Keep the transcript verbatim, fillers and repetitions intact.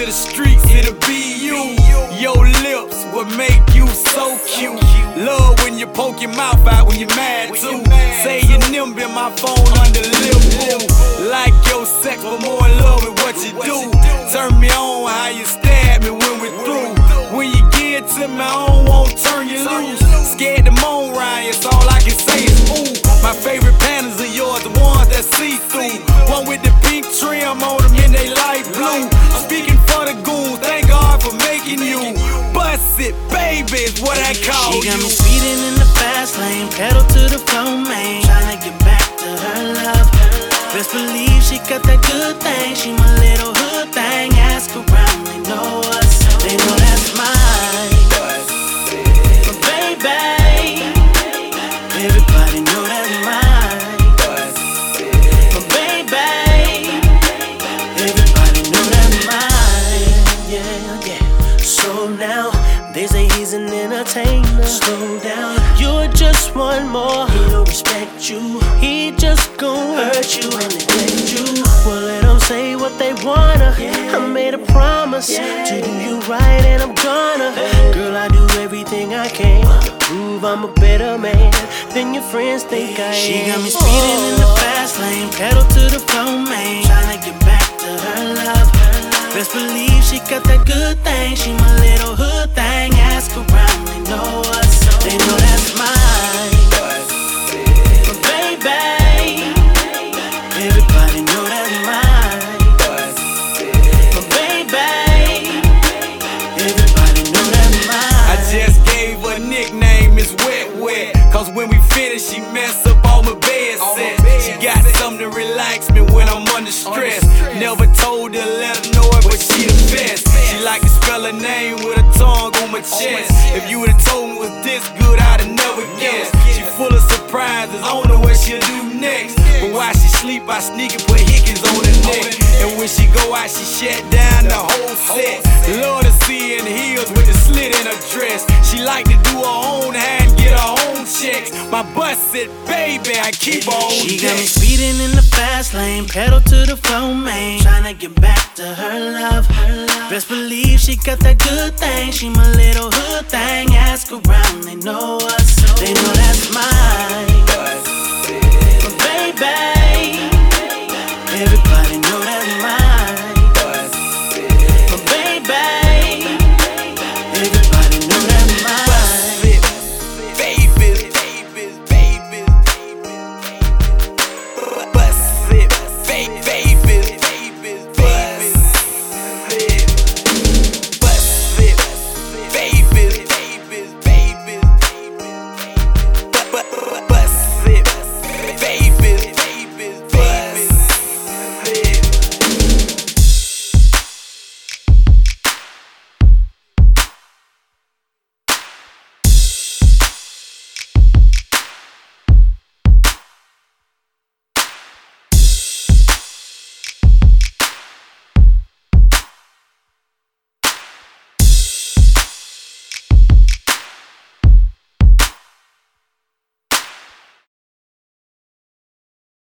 to the streets, it'll be you. Your lips will make you so cute. Love when you poke your mouth out when you're mad too. Say your nimble in my phone under lip boo. Like your sex, but more in love with what you do. Turn me on how you stab me when we're through. When you get to me, I don't want turn you loose. Scared to moan, Ryan, so all I can say is ooh. My favorite panties are yours, the ones that see through. One with the pink trim on them and they light blue. Speaking for the goons, thank God for making you. Bust it, baby, is what I call you. She got me speeding in the fast lane, pedal to the floor, man. Tryna get back to her love. Best believe she got that good thing. She my little hood thing. Ask around, they know us. They know that's mine. But baby, everybody know that's mine. But baby, everybody know that's mine. Yeah, yeah. So now they say he's an entertainer. Slow down, you're just one more. He don't respect you. He just gon' hurt you and neglect you. Well, let them say what they wanna. I made a promise to do you right, and I'm gonna. Girl, I do everything I can to prove I'm a better man than your friends think I am. She got me speeding in the fast lane, pedal to the floor, man. Tryna get back to her love. Best believe she got that good thing. She my little hood thing. Ask around, they know us. They know that's mine. But baby, everybody know that's mine. But baby, everybody know that's mine. I just gave her a nickname, Miss Wet Wet. Cause when we finish, she mess up all my bed sets. She got something to relax me when I'm under stress. Never told her, let her know it, but she the best. She like to spell her name with her tongue on my chest. If you would've told me it was this good, I'd have never guessed. She full of surprises, I don't know what she'll do next. But while she sleep, I sneak and put hickeys on her neck. And when she go out, she shut down the whole set. Love to see her in heels with the slit in her dress. She like to do her own hair and get her own checks. My butt said, baby, I keep her on She deck. got me speeding in the fast lane, pedal to the floor, man. Tryna get back to her love. Best believe she got that good thing. She my little hood thing. Ask around, they know us. They know that's mine. But baby, everybody